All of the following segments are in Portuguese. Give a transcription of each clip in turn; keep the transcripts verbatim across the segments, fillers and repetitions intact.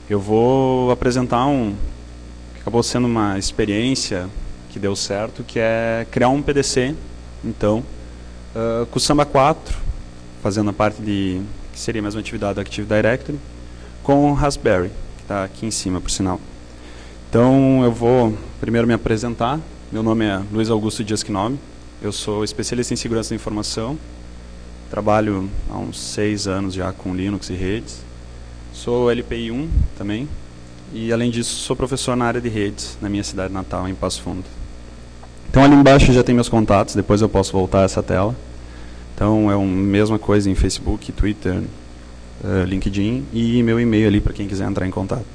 Eu vou apresentar um que acabou sendo uma experiência que deu certo, que é criar um P D C, então, uh, com o Samba quatro, fazendo a parte de, que seria a mesma atividade do Active Directory, com o Raspberry, que está aqui em cima, por sinal. Então, eu vou primeiro me apresentar. Meu nome é Luiz Augusto Dias Knobe, eu sou especialista em segurança da informação, trabalho há uns seis anos já com Linux e redes. Sou L P I um também, e além disso sou professor na área de redes, na minha cidade natal, em Passo Fundo. Então ali embaixo já tem meus contatos, depois eu posso voltar a essa tela. Então é a mesma coisa em Facebook, Twitter, uh, LinkedIn e meu e-mail ali para quem quiser entrar em contato.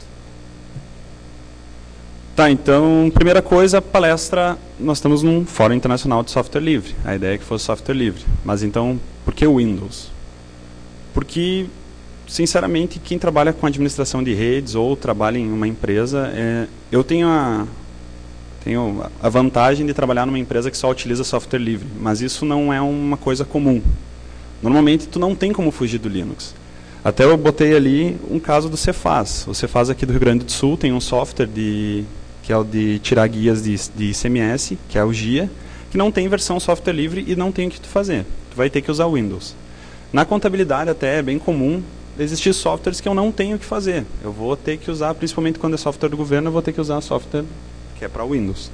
Tá, então, primeira coisa, palestra, nós estamos num Fórum Internacional de Software Livre. A ideia é que fosse software livre. Mas então, por que o Windows? Porque sinceramente, quem trabalha com administração de redes ou trabalha em uma empresa, é, eu tenho a, tenho a vantagem de trabalhar numa empresa que só utiliza software livre, mas isso não é uma coisa comum. Normalmente, tu não tem como fugir do Linux. Até eu botei ali um caso do Cefaz. O Cefaz aqui do Rio Grande do Sul tem um software de, que é o de tirar guias de, de I C M S, que é o G I A, que não tem versão software livre e não tem o que tu fazer. Tu vai ter que usar o Windows. Na contabilidade até é bem comum existir softwares que eu não tenho que fazer. Eu vou ter que usar, principalmente quando é software do governo, eu vou ter que usar software que é para Windows.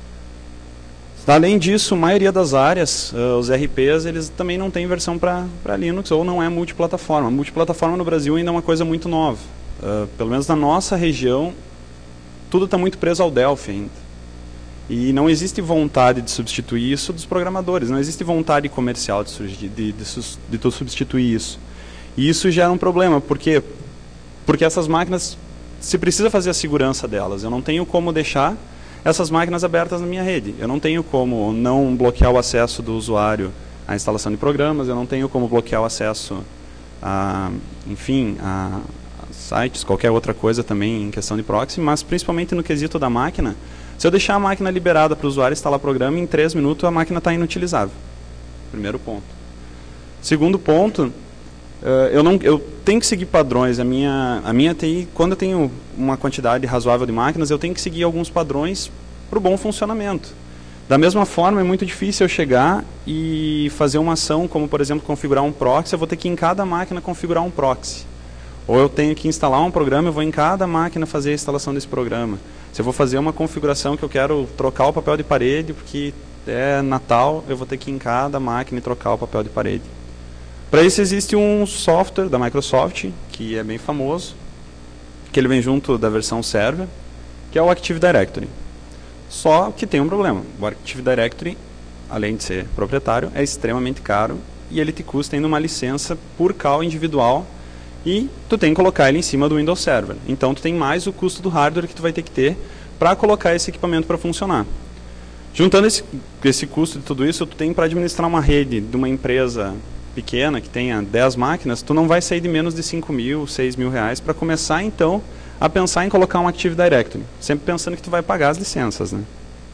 Além disso, a maioria das áreas, uh, os R Ps, eles também não têm versão para Linux, ou não é multiplataforma. Multiplataforma no Brasil ainda é uma coisa muito nova. Uh, pelo menos na nossa região, tudo está muito preso ao Delphi ainda. E não existe vontade de substituir isso dos programadores, não existe vontade comercial de, de, de, de, de tu substituir isso. E isso gera um problema, por quê? Porque essas máquinas, se precisa fazer a segurança delas, eu não tenho como deixar essas máquinas abertas na minha rede. Eu não tenho como não bloquear o acesso do usuário à instalação de programas, eu não tenho como bloquear o acesso a, enfim, a, a sites, qualquer outra coisa também em questão de proxy, mas principalmente no quesito da máquina, se eu deixar a máquina liberada para o usuário instalar programa, em três minutos a máquina está inutilizável. Primeiro ponto. Segundo ponto, Uh, eu, não, eu tenho que seguir padrões. A minha, a minha T I, quando eu tenho uma quantidade razoável de máquinas, eu tenho que seguir alguns padrões para o bom funcionamento. Da mesma forma, é muito difícil eu chegar e fazer uma ação, como por exemplo, configurar um proxy. Eu vou ter que em cada máquina configurar um proxy. Ou eu tenho que instalar um programa, eu vou em cada máquina fazer a instalação desse programa. Se eu vou fazer uma configuração que eu quero trocar o papel de parede, porque é Natal, eu vou ter que ir em cada máquina e trocar o papel de parede. Para isso existe um software da Microsoft, que é bem famoso, que ele vem junto da versão server, que é o Active Directory. Só que tem um problema. O Active Directory, além de ser proprietário, é extremamente caro e ele te custa ainda uma licença por call individual e tu tem que colocar ele em cima do Windows Server. Então tu tem mais o custo do hardware que tu vai ter que ter para colocar esse equipamento para funcionar. Juntando esse, esse custo de tudo isso, tu tem para administrar uma rede de uma empresa pequena, que tenha dez máquinas, tu não vai sair de menos de cinco mil, seis mil reais para começar, então, a pensar em colocar um Active Directory. Sempre pensando que tu vai pagar as licenças, né?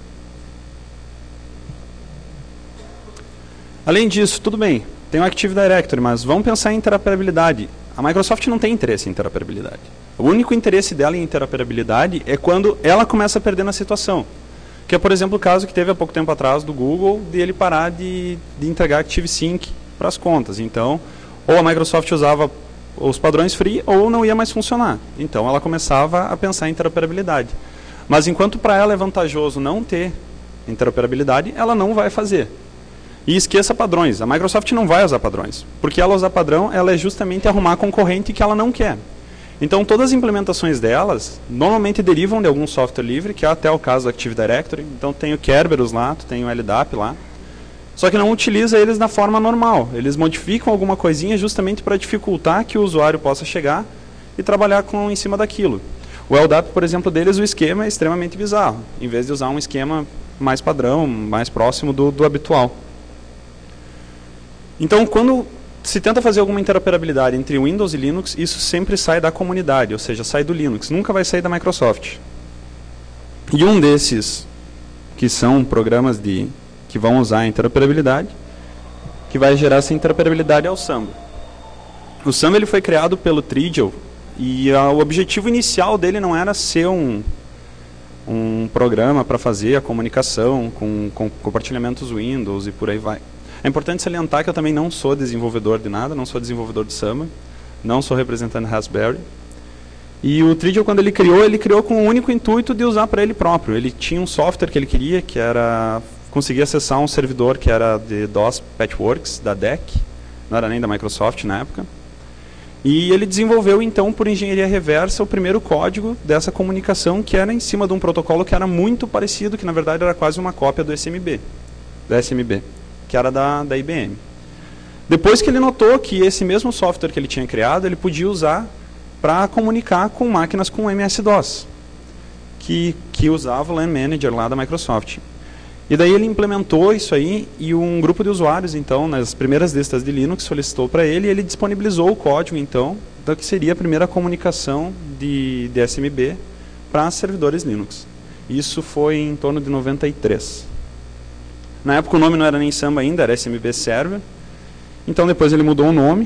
Além disso, tudo bem, tem um Active Directory, mas vamos pensar em interoperabilidade. A Microsoft não tem interesse em interoperabilidade. O único interesse dela em interoperabilidade é quando ela começa a perder na situação. Que é, por exemplo, o caso que teve há pouco tempo atrás do Google, de ele parar de, de entregar ActiveSync para as contas. Então, ou a Microsoft usava os padrões free, ou não ia mais funcionar. Então, ela começava a pensar em interoperabilidade. Mas, enquanto para ela é vantajoso não ter interoperabilidade, ela não vai fazer. E esqueça padrões. A Microsoft não vai usar padrões. Porque ela usar padrão, ela é justamente arrumar concorrente que ela não quer. Então, todas as implementações delas, normalmente derivam de algum software livre, que é até o caso do Active Directory. Então, tem o Kerberos lá, tu tem o L D A P lá. Só que não utiliza eles da forma normal. Eles modificam alguma coisinha justamente para dificultar que o usuário possa chegar e trabalhar com, em cima daquilo. O L D A P, por exemplo, deles, o esquema é extremamente bizarro. Em vez de usar um esquema mais padrão, mais próximo do, do habitual. Então, quando se tenta fazer alguma interoperabilidade entre Windows e Linux, isso sempre sai da comunidade, ou seja, sai do Linux. Nunca vai sair da Microsoft. E um desses, que são programas de... que vão usar a interoperabilidade, que vai gerar essa interoperabilidade ao Samba. O Samba ele foi criado pelo Trigel E a, o objetivo inicial dele não era ser um, um programa para fazer a comunicação com, com compartilhamentos Windows e por aí vai. É importante salientar que eu também não sou desenvolvedor de nada, não sou desenvolvedor de Samba, não sou representante Raspberry. E o Tridial, quando ele criou, ele criou com o único intuito de usar para ele próprio. Ele tinha um software que ele queria, que era conseguir acessar um servidor que era de DOS Patchworks, da D E C, não era nem da Microsoft na época. E ele desenvolveu, então, por engenharia reversa, o primeiro código dessa comunicação, que era em cima de um protocolo que era muito parecido, que na verdade era quase uma cópia do S M B, da S M B, que era da, da I B M. Depois que ele notou que esse mesmo software que ele tinha criado, ele podia usar para comunicar com máquinas com M S DOS, que, que usava o LAN Manager lá da Microsoft. E daí ele implementou isso aí, e um grupo de usuários, então, nas primeiras listas de Linux, solicitou para ele, e ele disponibilizou o código, então, do que seria a primeira comunicação de, de S M B para servidores Linux. Isso foi em torno de noventa e três. Na época o nome não era nem Samba ainda, era S M B Server. Então depois ele mudou o nome.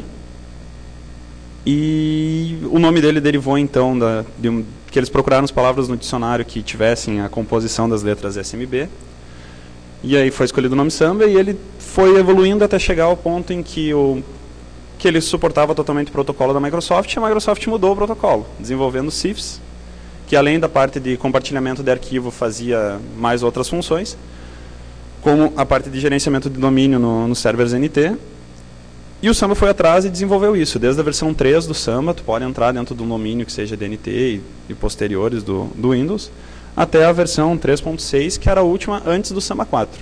E o nome dele derivou, então, da, de um, que eles procuraram as palavras no dicionário que tivessem a composição das letras S M B. E aí foi escolhido o nome Samba, e ele foi evoluindo até chegar ao ponto em que, o, que ele suportava totalmente o protocolo da Microsoft, e a Microsoft mudou o protocolo, desenvolvendo o C I F S, que além da parte de compartilhamento de arquivo fazia mais outras funções, como a parte de gerenciamento de domínio no, no servers N T. E o Samba foi atrás e desenvolveu isso. Desde a versão três do Samba, tu pode entrar dentro de um domínio que seja D N T e, e posteriores do, do Windows, até a versão três ponto seis, que era a última antes do Samba quatro.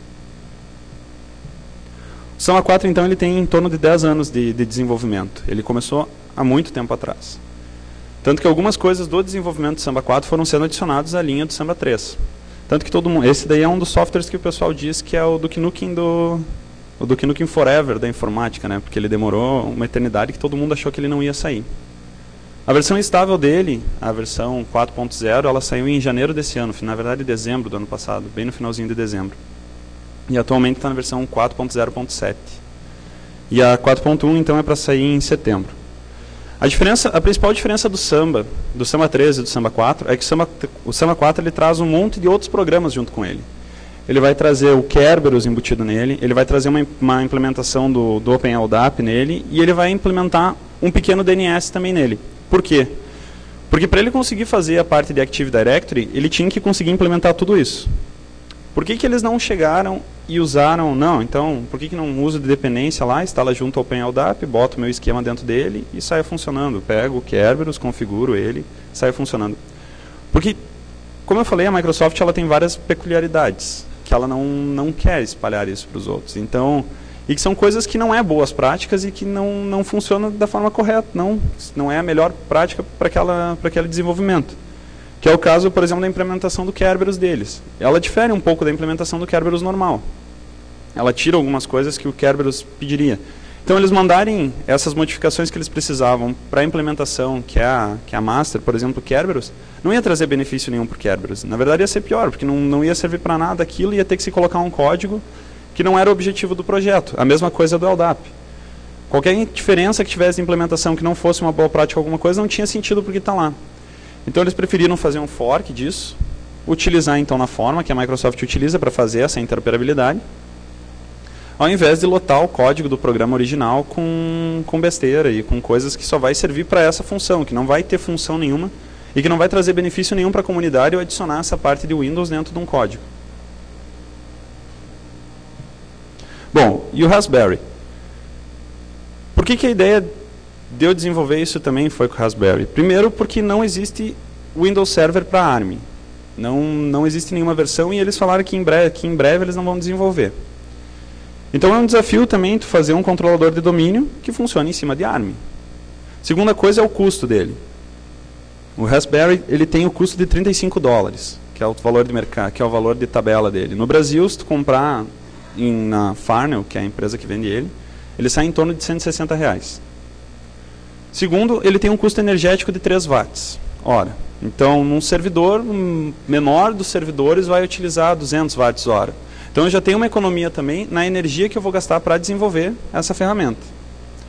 O Samba quatro, então, ele tem em torno de dez anos de, de desenvolvimento. Ele começou há muito tempo atrás. Tanto que algumas coisas do desenvolvimento do Samba quatro foram sendo adicionadas à linha do Samba três. Tanto que todo mundo... Esse daí é um dos softwares que o pessoal diz que é o Duke Nukem do... o Duke Nukem Forever da informática, né? Porque ele demorou uma eternidade que todo mundo achou que ele não ia sair. A versão estável dele, a versão quatro ponto zero, ela saiu em janeiro desse ano, na verdade dezembro do ano passado, bem no finalzinho de dezembro. E atualmente está na versão quatro ponto zero ponto sete. E a quatro ponto um, então, é para sair em setembro. A, diferença, a principal diferença do Samba, do Samba três e do Samba quatro, é que o Samba, o Samba quatro ele traz um monte de outros programas junto com ele. Ele vai trazer o Kerberos embutido nele, ele vai trazer uma, uma implementação do, do OpenLDAP nele, e ele vai implementar um pequeno D N S também nele. Por quê? Porque para ele conseguir fazer a parte de Active Directory, ele tinha que conseguir implementar tudo isso. Por que que eles não chegaram e usaram... Não, então, por que que não usa de dependência lá, instala junto ao OpenLDAP, boto o meu esquema dentro dele e sai funcionando. Pego o Kerberos, configuro ele, sai funcionando. Porque, como eu falei, a Microsoft ela tem várias peculiaridades, que ela não, não quer espalhar isso para os outros. Então... E que são coisas que não é boas práticas e que não, não funcionam da forma correta. Não, não é a melhor prática para aquela, para aquele desenvolvimento. Que é o caso, por exemplo, da implementação do Kerberos deles. Ela difere um pouco da implementação do Kerberos normal. Ela tira algumas coisas que o Kerberos pediria. Então, eles mandarem essas modificações que eles precisavam para a implementação, que é a, que é a master, por exemplo, do Kerberos, não ia trazer benefício nenhum para o Kerberos. Na verdade, ia ser pior, porque não, não ia servir para nada aquilo, ia ter que se colocar um código que não era o objetivo do projeto. A mesma coisa do LDAP. Qualquer diferença que tivesse de implementação que não fosse uma boa prática alguma coisa, não tinha sentido porque está lá. Então eles preferiram fazer um fork disso, utilizar então na forma que a Microsoft utiliza para fazer essa interoperabilidade, ao invés de lotar o código do programa original com, com besteira e com coisas que só vai servir para essa função, que não vai ter função nenhuma e que não vai trazer benefício nenhum para a comunidade ou adicionar essa parte de Windows dentro de um código. Bom, e o Raspberry? Por que que a ideia de eu desenvolver isso também foi com o Raspberry? Primeiro, porque não existe Windows Server para ARM. Não, não existe nenhuma versão e eles falaram que em, breve, que em breve eles não vão desenvolver. Então é um desafio também tu fazer um controlador de domínio que funcione em cima de ARM. Segunda coisa é o custo dele. O Raspberry ele tem o custo de trinta e cinco dólares, que é o valor de mercado, que é o valor de tabela dele. No Brasil, se tu comprar em, na Farnell, que é a empresa que vende ele, ele sai em torno de cento e sessenta reais. Segundo, ele tem um custo energético de três watts. Ora, então, num servidor, um menor dos servidores vai utilizar duzentos watts hora. Então, eu já tenho uma economia também na energia que eu vou gastar para desenvolver essa ferramenta.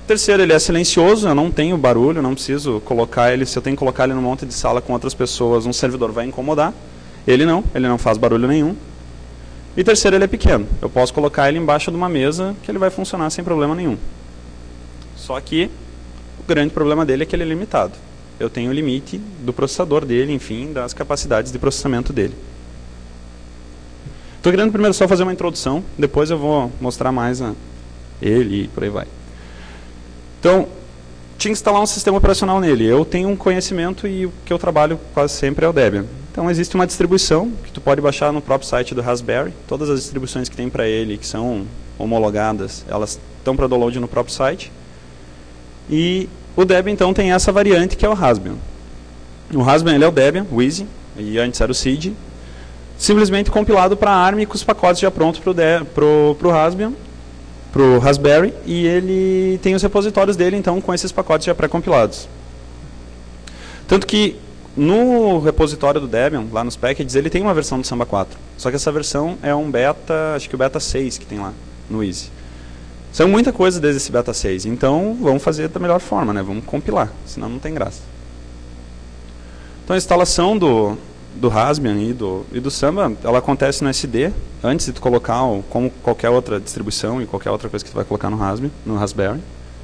Terceiro, ele é silencioso, eu não tenho barulho, não preciso colocar ele, se eu tenho que colocar ele num monte de sala com outras pessoas, um servidor vai incomodar. Ele não, ele não faz barulho nenhum. E terceiro, ele é pequeno, eu posso colocar ele embaixo de uma mesa que ele vai funcionar sem problema nenhum. Só que o grande problema dele é que ele é limitado. Eu tenho o limite do processador dele, enfim, das capacidades de processamento dele. Estou querendo primeiro só fazer uma introdução, depois eu vou mostrar mais a ele e por aí vai. Então, tinha que instalar um sistema operacional nele. Eu tenho um conhecimento e o que eu trabalho quase sempre é o Debian. Então, existe uma distribuição que tu pode baixar no próprio site do Raspberry. Todas as distribuições que tem para ele, que são homologadas, elas estão para download no próprio site. E o Debian, então, tem essa variante que é o Raspbian. O Raspbian ele é o Debian, o Easy, e antes era o Seed, simplesmente compilado para A R M com os pacotes já prontos para o Raspbian, para o Raspberry, e ele tem os repositórios dele, então, com esses pacotes já pré-compilados. Tanto que, no repositório do Debian, lá nos packages, ele tem uma versão do Samba quatro. Só que essa versão é um beta, acho que o beta seis que tem lá, no Easy. São muita coisa desde esse beta seis, então vamos fazer da melhor forma, né? Vamos compilar, senão não tem graça. Então a instalação do, do Raspbian e do, e do Samba, ela acontece no S D, antes de tu colocar, como qualquer outra distribuição e qualquer outra coisa que tu vai colocar no Raspbian, no Raspberry.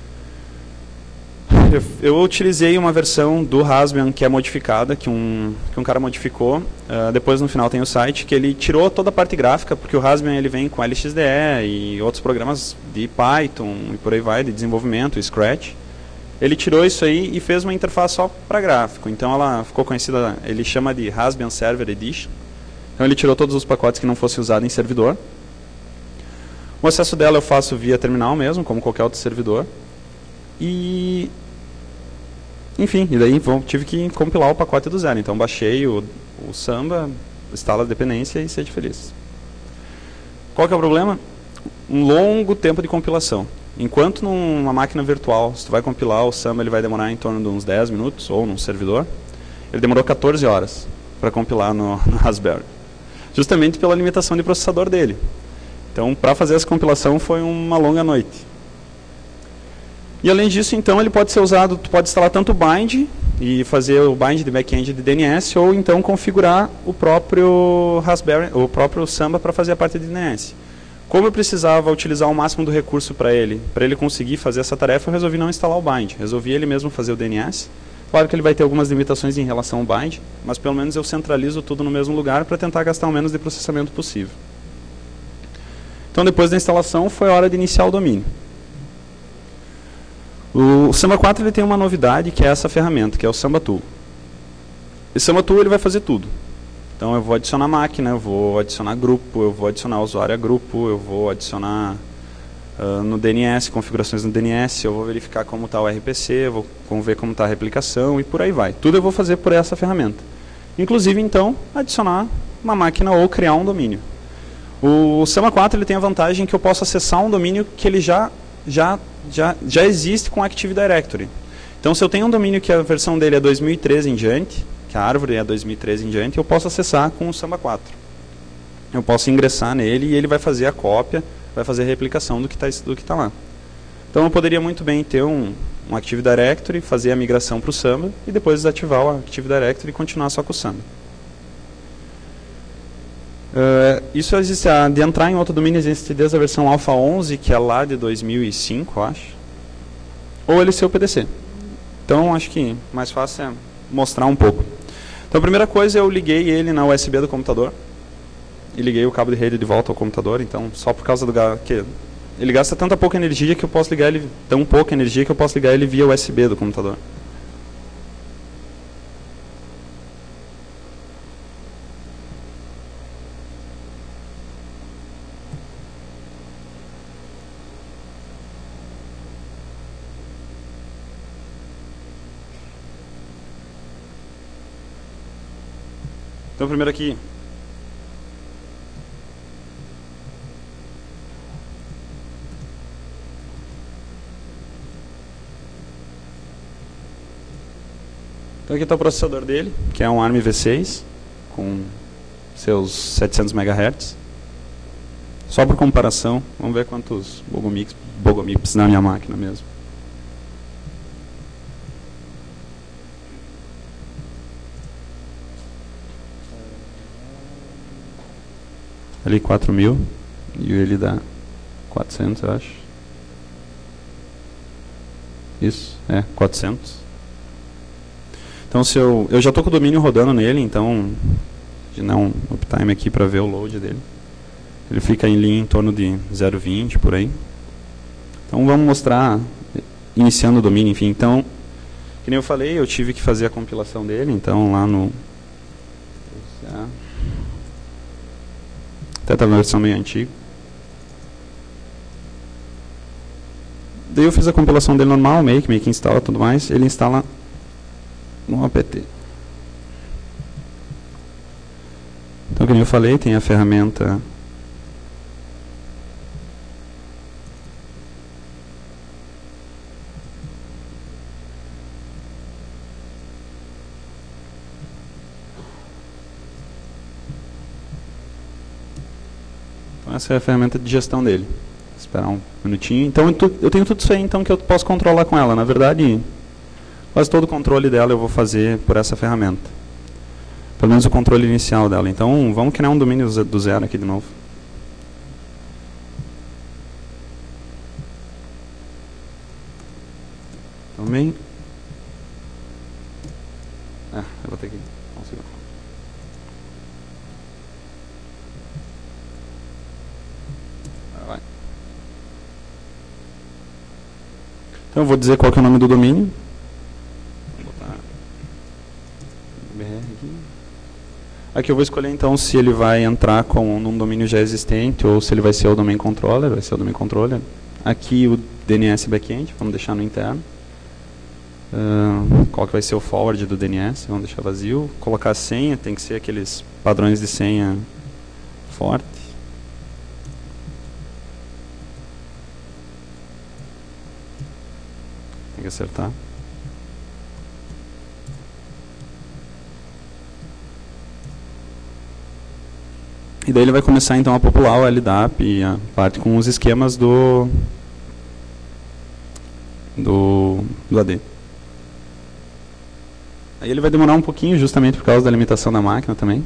Eu, eu utilizei uma versão do Raspbian que é modificada, que um, que um cara modificou, uh, depois no final tem o site, que ele tirou toda a parte gráfica, porque o Raspbian ele vem com L X D E e outros programas de Python e por aí vai, de desenvolvimento, Scratch. Ele tirou isso aí e fez uma interface só para gráfico, então ela ficou conhecida, ele chama de Raspbian Server Edition. Então ele tirou todos os pacotes que não fossem usados em servidor. O acesso dela eu faço via terminal mesmo, como qualquer outro servidor. E... Enfim, e daí bom, tive que compilar o pacote do zero. Então baixei o, o Samba, instala a dependência e seja feliz. Qual que é o problema? Um longo tempo de compilação. Enquanto numa máquina virtual, se tu vai compilar o Samba, ele vai demorar em torno de uns dez minutos, ou num servidor. Ele demorou quatorze horas para compilar no, no Raspberry. Justamente pela limitação de processador dele. Então, para fazer essa compilação foi uma longa noite. E além disso, então, ele pode ser usado, tu pode instalar tanto o bind e fazer o bind de back-end de D N S, ou então configurar o próprio Raspberry, o próprio Samba para fazer a parte de D N S. Como eu precisava utilizar o máximo do recurso para ele, para ele conseguir fazer essa tarefa, eu resolvi não instalar o bind. Resolvi ele mesmo fazer o D N S. Claro que ele vai ter algumas limitações em relação ao bind, mas pelo menos eu centralizo tudo no mesmo lugar para tentar gastar o menos de processamento possível. Então, depois da instalação, foi a hora de iniciar o domínio. O Samba quatro ele tem uma novidade, que é essa ferramenta, que é o Samba Tool. Esse Samba Tool ele vai fazer tudo. Então eu vou adicionar máquina, eu vou adicionar grupo, eu vou adicionar usuário a grupo, eu vou adicionar uh, no D N S, configurações no D N S, eu vou verificar como está o R P C, eu vou, vou ver como está a replicação e por aí vai. Tudo eu vou fazer por essa ferramenta. Inclusive, então, adicionar uma máquina ou criar um domínio. O Samba quatro ele tem a vantagem que eu posso acessar um domínio que ele já... já Já, já existe com Active Directory. Então, se eu tenho um domínio que a versão dele é dois mil e treze em diante, que a árvore é dois mil e treze em diante, eu posso acessar com o Samba quatro. Eu posso ingressar nele e ele vai fazer a cópia, vai fazer a replicação do que está do que tá lá. Então, eu poderia muito bem ter um, um Active Directory, fazer a migração para o Samba e depois desativar o Active Directory e continuar só com o Samba. Uh, isso existe, uh, de entrar em outro domínio existe desde a versão Alpha onze, que é lá de dois mil e cinco, acho. Ou ele ser o P D C. Então, acho que mais fácil é mostrar um pouco. Então, a primeira coisa, eu liguei ele na U S B do computador. E liguei o cabo de rede de volta ao computador. Então, só por causa do... que ele gasta tanta pouca energia que eu posso ligar ele... Tão pouca energia que eu posso ligar ele via U S B do computador. Então, primeiro aqui, então aqui está o processador dele, que é um ARM V seis, com seus setecentos megahertz. Só por comparação, vamos ver quantos bogomips, bogomips na minha máquina mesmo. ali quatro mil e ele dá quatrocentos, eu acho. Isso, é, quatrocentos. Então se eu, eu já estou com o domínio rodando nele, então de não uptime aqui para ver o load dele. Ele fica em linha em torno de zero vírgula vinte por aí. Então vamos mostrar iniciando o domínio, enfim. Então, que nem eu falei, eu tive que fazer a compilação dele, então lá no até estava na versão meio antiga. Daí eu fiz a compilação dele normal, make, make instala, tudo mais. Ele instala no apt. Então, como eu falei, tem a ferramenta Então, essa é a ferramenta de gestão dele. Vou esperar um minutinho. Então, eu tenho tudo isso aí então, que eu posso controlar com ela. Na verdade, quase todo o controle dela eu vou fazer por essa ferramenta. Pelo menos o controle inicial dela. Então, vamos criar um domínio do zero aqui de novo. Também. Ah, eu vou ter que conseguir. Vai. Então, eu vou dizer qual que é o nome do domínio. Vou botar B R aqui. Aqui eu vou escolher então se ele vai entrar com um domínio já existente ou se ele vai ser o domain controller, vai ser o domain controller. Aqui o D N S backend, vamos deixar no interno. Uh, qual que vai ser o forward do D N S, vamos deixar vazio. Colocar a senha, tem que ser aqueles padrões de senha forte. Tem que acertar. E daí ele vai começar então a popular o L D A P e a parte com os esquemas do do, do A D. Aí ele vai demorar um pouquinho justamente por causa da limitação da máquina também.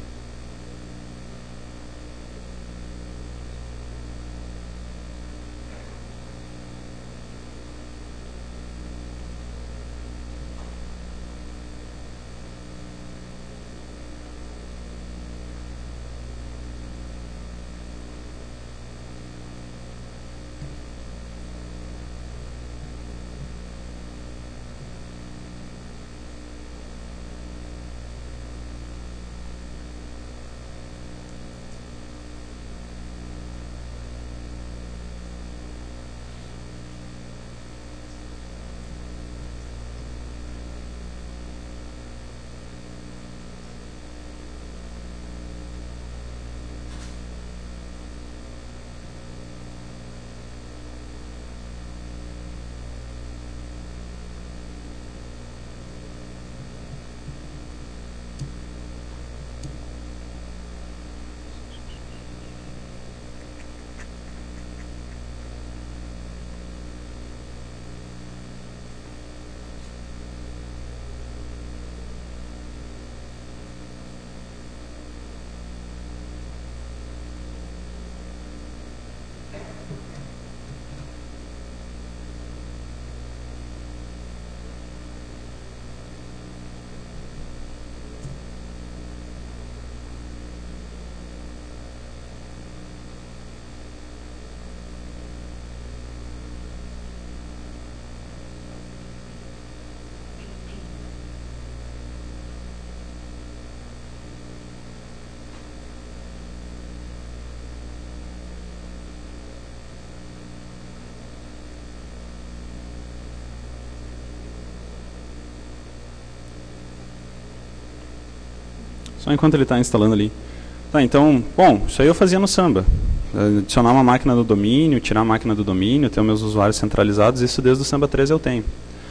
Só enquanto ele está instalando ali. Tá, então, bom, isso aí eu fazia no Samba. Adicionar uma máquina do domínio, tirar a máquina do domínio, ter os meus usuários centralizados, isso desde o Samba três eu tenho.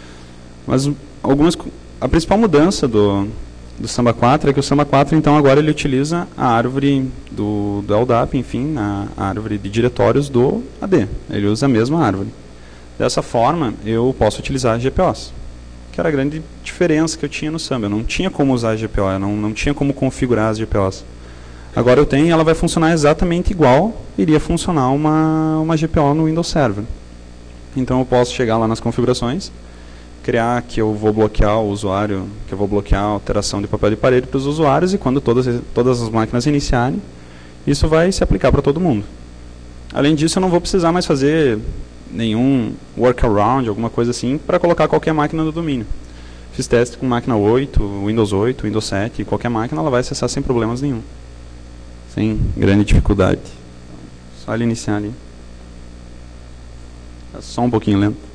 Mas algumas, a principal mudança do, do Samba quatro é que o Samba quatro, então, agora ele utiliza a árvore do, do L D A P, enfim, a, a árvore de diretórios do A D. Ele usa a mesma árvore. Dessa forma, eu posso utilizar G P Os. Que era a grande diferença que eu tinha no Samba. Eu não tinha como usar G P O, eu não, não tinha como configurar as G P Os. Agora eu tenho e ela vai funcionar exatamente igual iria funcionar uma, uma G P O no Windows Server. Então eu posso chegar lá nas configurações, criar que eu vou bloquear o usuário, que eu vou bloquear a alteração de papel de parede para os usuários, e quando todas, todas as máquinas iniciarem, isso vai se aplicar para todo mundo. Além disso, eu não vou precisar mais fazer nenhum workaround, alguma coisa assim, para colocar qualquer máquina no domínio. Fiz teste com máquina oito, Windows oito, Windows sete, qualquer máquina ela vai acessar sem problemas nenhum. Sem grande dificuldade. Só ele iniciar ali. É só um pouquinho lento.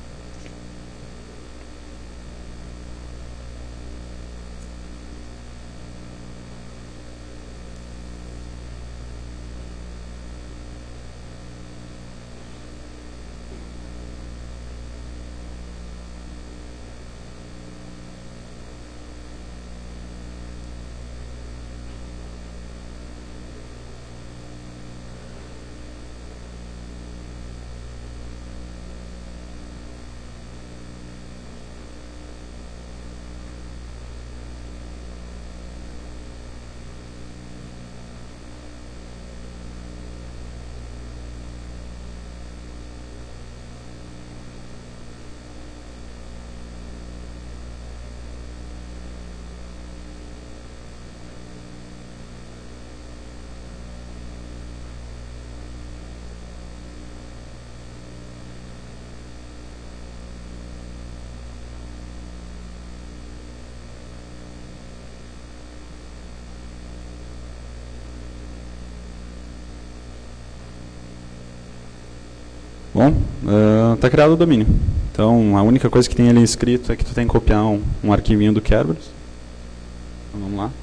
Bom, está uh, criado o domínio. Então, a única coisa que tem ali escrito é que tu tem que copiar um, um arquivinho do Kerberos. Então, vamos lá.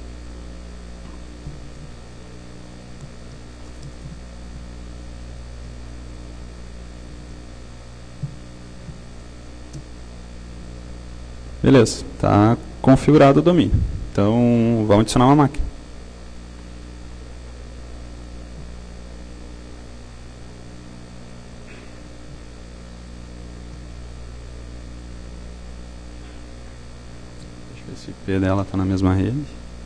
Beleza, está configurado o domínio. Então, vamos adicionar uma máquina. Esse I P dela está na mesma rede.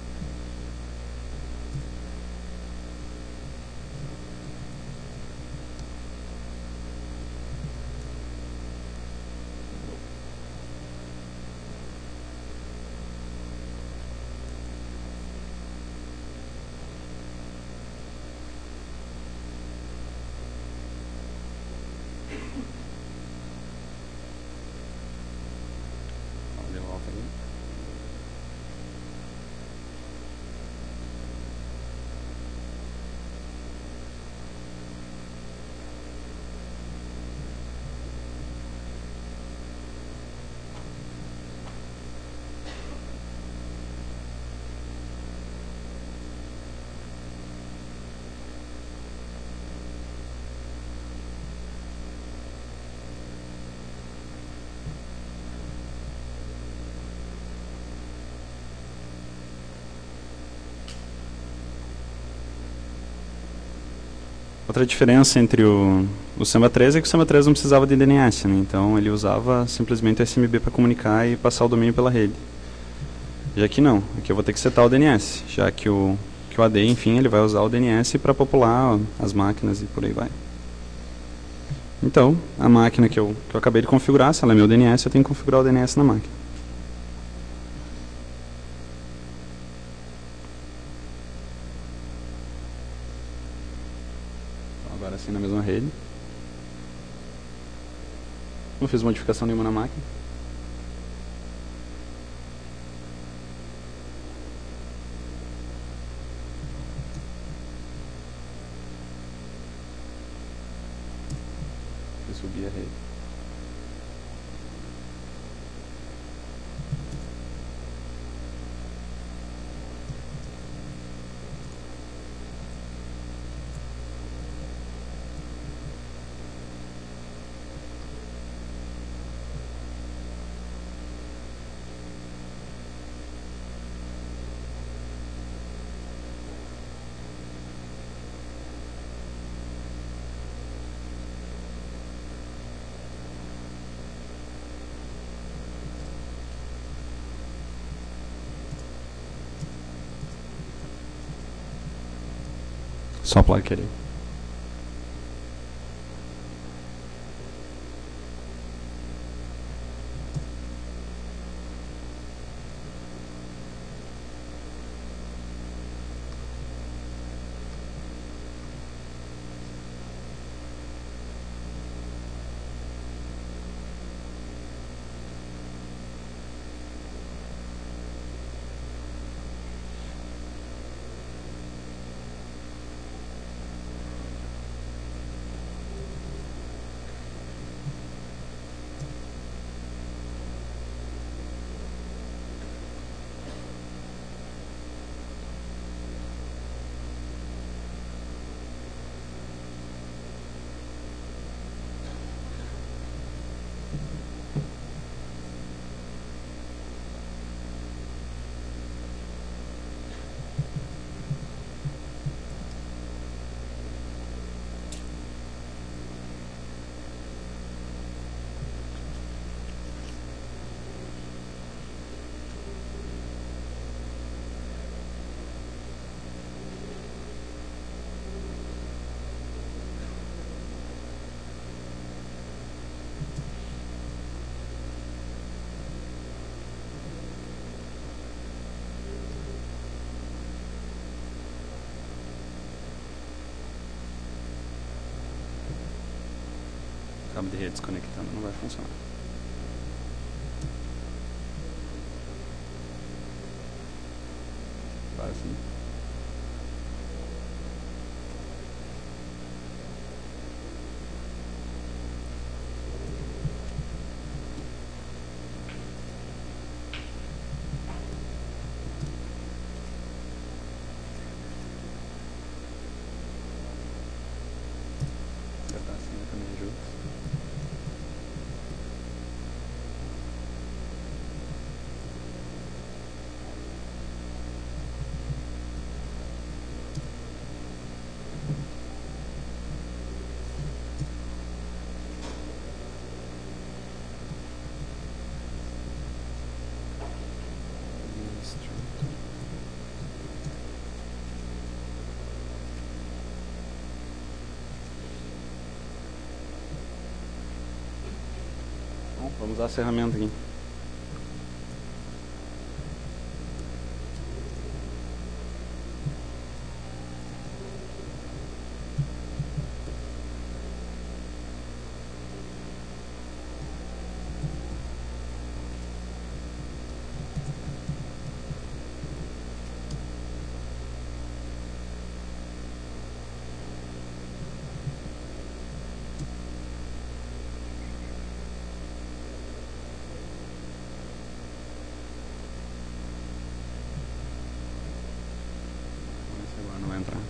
Outra diferença entre o, o Samba três é que o Samba três não precisava de D N S, né? Então ele usava simplesmente o S M B para comunicar e passar o domínio pela rede. Já que não, aqui eu vou ter que setar o D N S, já que o, que o A D, enfim, ele vai usar o D N S para popular as máquinas e por aí vai. Então, a máquina que eu, que eu acabei de configurar, se ela é meu D N S, eu tenho que configurar o D N S na máquina. Agora sim na mesma rede. Não fiz modificação nenhuma na máquina. Vou subir a rede. Só placa ali. Cabo de rede desconectando, não vai funcionar. Vai sim. Apertar assim também ajuda. Bom, vamos usar a ferramenta aqui. Agora não vai entrar.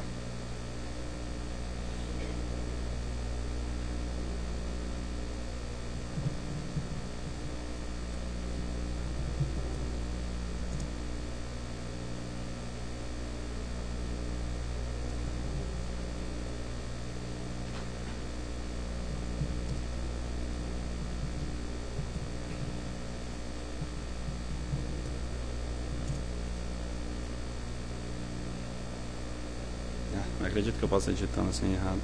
Não acredito que eu possa digitando assim errado.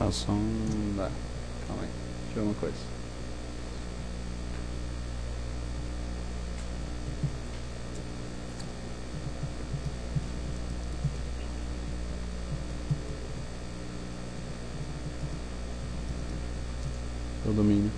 Tá, só um... Dá. Calma aí. Deixa eu ver uma coisa. O domínio.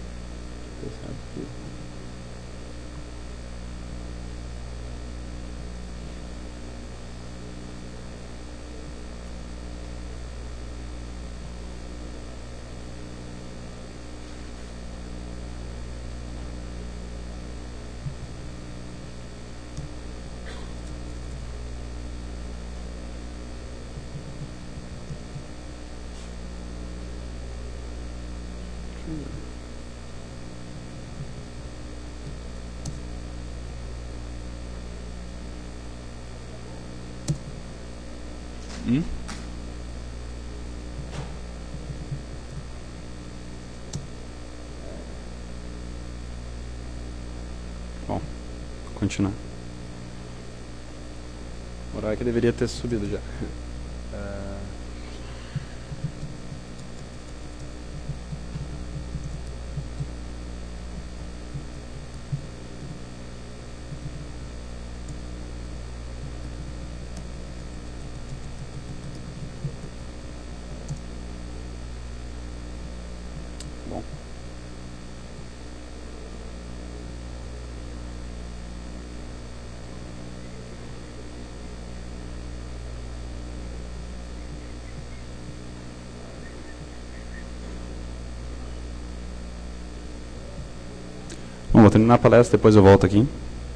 Hum? Bom, vou continuar. O horário que deveria ter subido já. uh... Bom. Bom, vou terminar a palestra, depois eu volto aqui.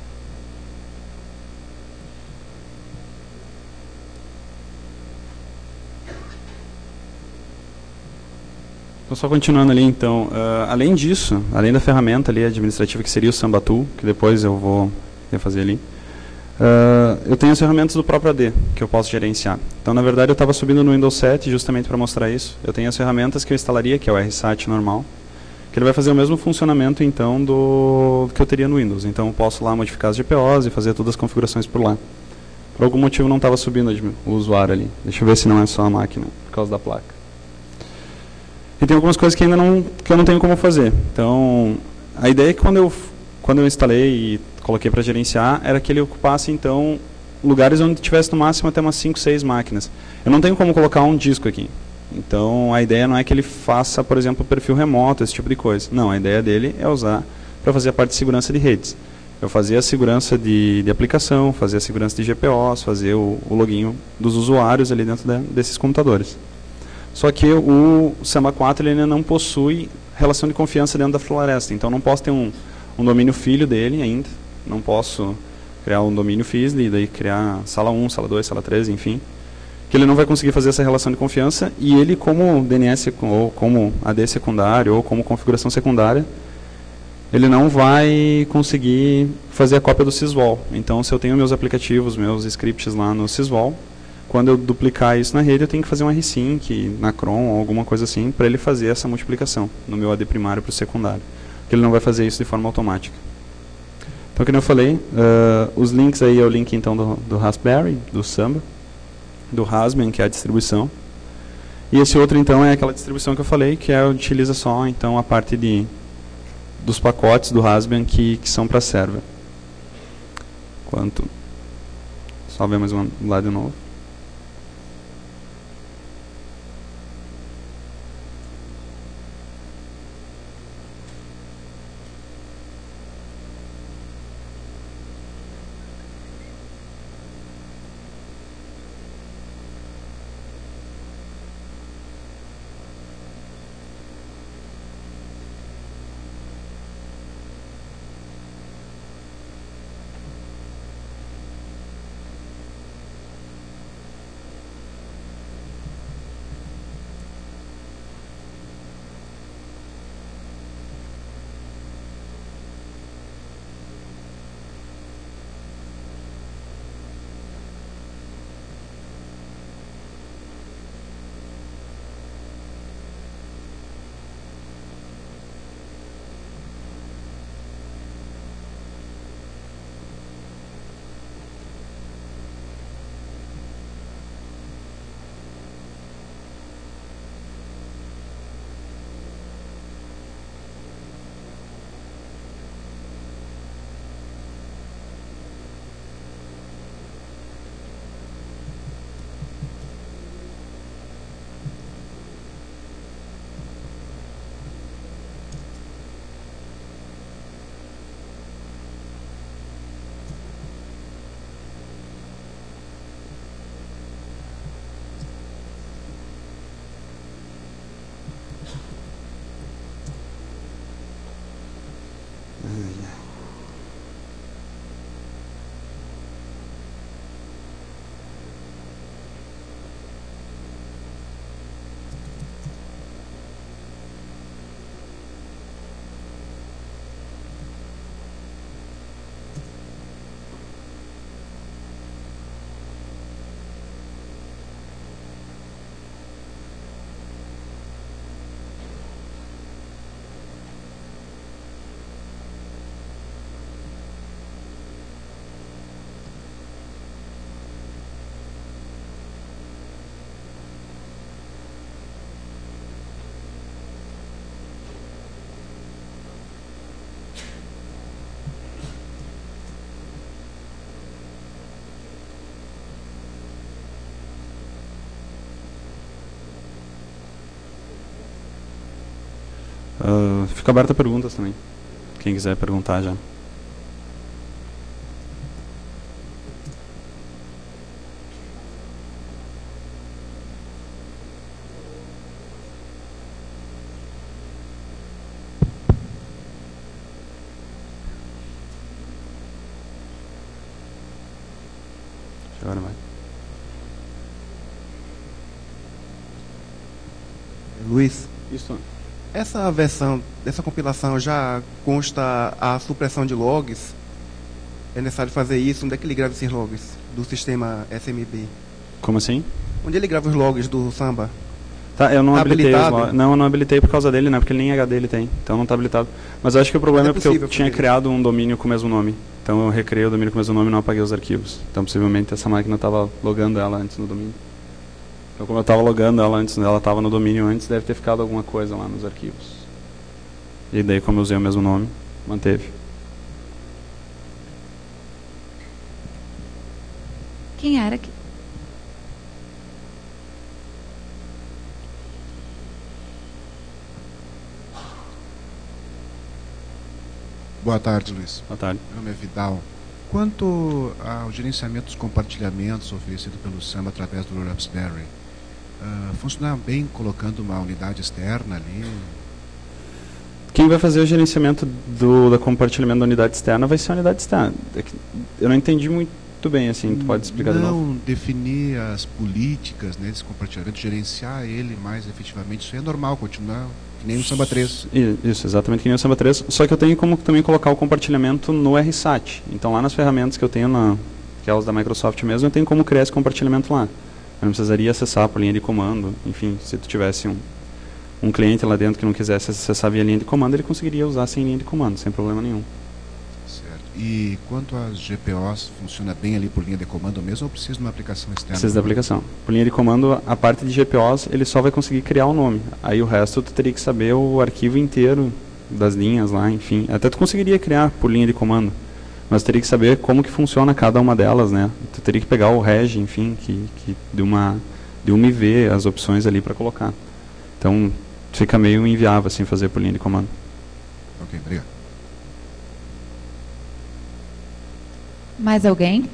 Então, só continuando ali, então, uh, além disso, além da ferramenta ali administrativa que seria o Samba Tool, que depois eu vou refazer ali, uh, eu tenho as ferramentas do próprio A D, que eu posso gerenciar. Então, na verdade, eu estava subindo no Windows sete justamente para mostrar isso. Eu tenho as ferramentas que eu instalaria, que é o R SAT normal, que ele vai fazer o mesmo funcionamento, então, do que eu teria no Windows. Então, eu posso lá modificar as G P Os e fazer todas as configurações por lá. Por algum motivo não estava subindo o usuário ali. Deixa eu ver se não é só a máquina, por causa da placa. E tem algumas coisas que ainda não, que eu não tenho como fazer. Então, a ideia é que quando eu, quando eu instalei e coloquei para gerenciar, era que ele ocupasse, então, lugares onde tivesse no máximo até umas cinco, seis máquinas. Eu não tenho como colocar um disco aqui. Então, a ideia não é que ele faça, por exemplo, perfil remoto, esse tipo de coisa. Não, a ideia dele é usar para fazer a parte de segurança de redes. Eu fazia a segurança de, de aplicação, fazer a segurança de G P Os, fazer o, o login dos usuários ali dentro de, desses computadores. Só que o Samba quatro ele ainda não possui relação de confiança dentro da floresta. Então, não posso ter um, um domínio filho dele ainda. Não posso criar um domínio F I S L e daí criar sala um, sala dois, sala três, enfim. Que ele não vai conseguir fazer essa relação de confiança. E ele, como D N S, ou como A D secundário, ou como configuração secundária, ele não vai conseguir fazer a cópia do Sysvol. Então, se eu tenho meus aplicativos, meus scripts lá no Sysvol, quando eu duplicar isso na rede, eu tenho que fazer um R SYNC na cron ou alguma coisa assim, para ele fazer essa multiplicação no meu A D primário para o secundário. Porque ele não vai fazer isso de forma automática. Então, como eu falei, uh, os links aí é o link então do, do Raspberry, do Samba, do Raspbian, que é a distribuição. E esse outro então é aquela distribuição que eu falei, que é, utiliza só então a parte de, dos pacotes do Raspbian que, que são para server. Quanto? Só ver mais um lado de novo. Uh, fica aberta a perguntas também. Quem quiser perguntar já. Agora vai. Luiz, Isso. essa versão dessa compilação já consta a supressão de logs? É necessário fazer isso? Onde é que ele grava esses logs do sistema S M B? Como assim? Onde ele grava os logs do Samba? Tá, eu não Tá habilitei. Os habilitado? lo- não, eu não habilitei por causa dele, né? Porque ele nem H D ele tem. Então não tá habilitado. Mas eu acho que o problema Mas é é porque eu possível tinha fazer. criado um domínio com o mesmo nome. Então eu recriei o domínio com o mesmo nome e não apaguei os arquivos. Então possivelmente essa máquina estava logando ela antes no domínio. Então como eu estava logando ela antes, ela estava no domínio antes, deve ter ficado alguma coisa lá nos arquivos. E daí como eu usei o mesmo nome, manteve. Quem era que... Boa tarde, Luiz. Boa tarde. Meu nome é Vidal. Quanto ao gerenciamento dos compartilhamentos oferecido pelo Samba através do Raspberry, uh, funciona bem colocando uma unidade externa ali? Quem vai fazer o gerenciamento do, do compartilhamento da unidade externa vai ser a unidade externa. É que eu não entendi muito bem, assim, tu pode explicar Não de novo? Não definir as políticas, né, desse compartilhamento, gerenciar ele mais efetivamente. Isso é normal, continuar que nem no Samba três. I- Isso, exatamente que nem o Samba três. Só que eu tenho como também colocar o compartilhamento no R SAT. Então lá nas ferramentas que eu tenho, na, que é as da Microsoft mesmo, eu tenho como criar esse compartilhamento lá. Eu não precisaria acessar por linha de comando. Enfim, se tu tivesse um, um cliente lá dentro que não quisesse acessar via linha de comando, ele conseguiria usar sem linha de comando, sem problema nenhum. Certo. E quanto às G P Os, funciona bem ali por linha de comando mesmo ou precisa de uma aplicação externa? Precisa da aplicação. Por linha de comando, a parte de G P Os, ele só vai conseguir criar o nome. Aí o resto tu teria que saber o arquivo inteiro das linhas lá, enfim. Até tu conseguiria criar por linha de comando, mas teria que saber como que funciona cada uma delas, né? Tu teria que pegar o reg, enfim, que, que de uma de uma I V, as opções ali para colocar. Então fica meio inviável assim fazer por linha de comando. Ok, obrigado. Mais alguém?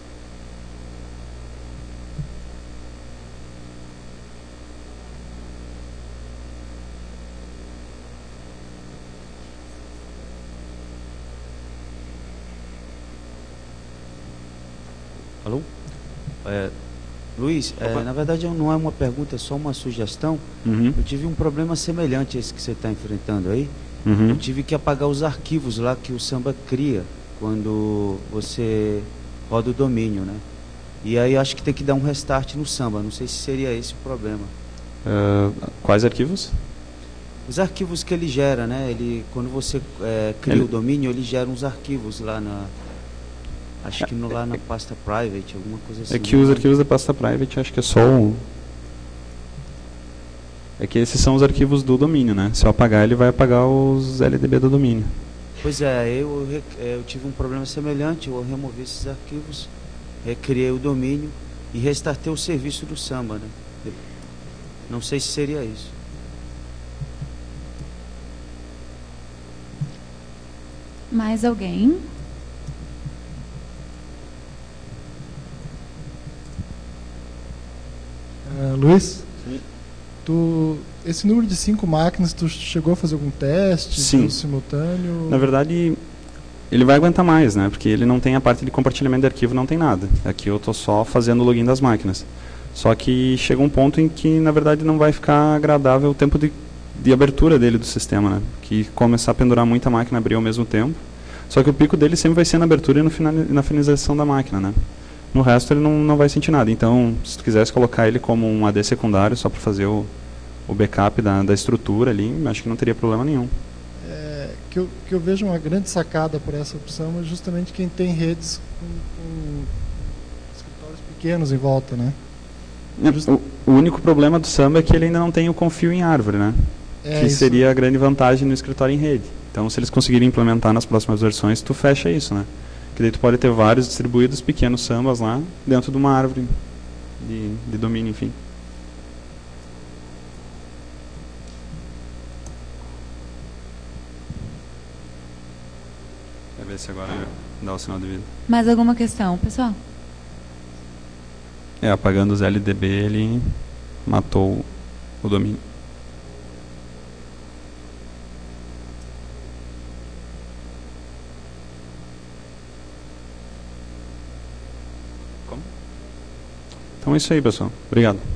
Alô? É, Luiz, é, Opa. na verdade não é uma pergunta, é só uma sugestão. Uhum. Eu tive um problema semelhante a esse que você está enfrentando aí. Uhum. Eu tive que apagar os arquivos lá que o Samba cria quando você roda o domínio, né? E aí acho que tem que dar um restart no Samba. Não sei se seria esse o problema. Uh, quais arquivos? Os arquivos que ele gera, né? Ele, quando você é, cria Ele- o domínio, ele gera uns arquivos lá na... Acho que no, lá na pasta private, alguma coisa assim. É que os né? arquivos da pasta private, acho que é só o... É que esses são os arquivos do domínio, né? Se eu apagar, ele vai apagar os L D B do domínio. Pois é, eu, re- eu tive um problema semelhante, eu removi esses arquivos, recriei o domínio e restartei o serviço do Samba, né? Eu não sei se seria isso. Mais alguém? Uh, Luiz, Sim. tu, esse número de cinco máquinas, tu chegou a fazer algum teste? Sim. Tudo simultâneo? Na verdade, ele vai aguentar mais, né? Porque ele não tem a parte de compartilhamento de arquivo, não tem nada. Aqui eu estou só fazendo o login das máquinas. Só que chega um ponto em que, na verdade, não vai ficar agradável o tempo de, de abertura dele do sistema, né? Que começar a pendurar muita máquina abrir ao mesmo tempo. Só que o pico dele sempre vai ser na abertura e no final, na finalização da máquina, né? No resto ele não, não vai sentir nada. Então, se tu quisesse colocar ele como um A D secundário, só para fazer o, o backup da, da estrutura ali, acho que não teria problema nenhum. É, que, eu, que eu vejo uma grande sacada por essa opção é justamente quem tem redes com, com escritórios pequenos em volta, né? Just- O, o único problema do Samba é que ele ainda não tem o confio em árvore, né? É, que isso- seria a grande vantagem no escritório em rede. Então, se eles conseguirem implementar nas próximas versões, tu fecha isso, né? Que daí tu pode ter vários distribuídos pequenos sambas lá dentro de uma árvore de, de domínio, enfim. Quer ver se agora dá o sinal devido. Mais alguma questão, pessoal? É, apagando os L D B, ele matou o domínio. Como? Então é isso aí, pessoal. Obrigado.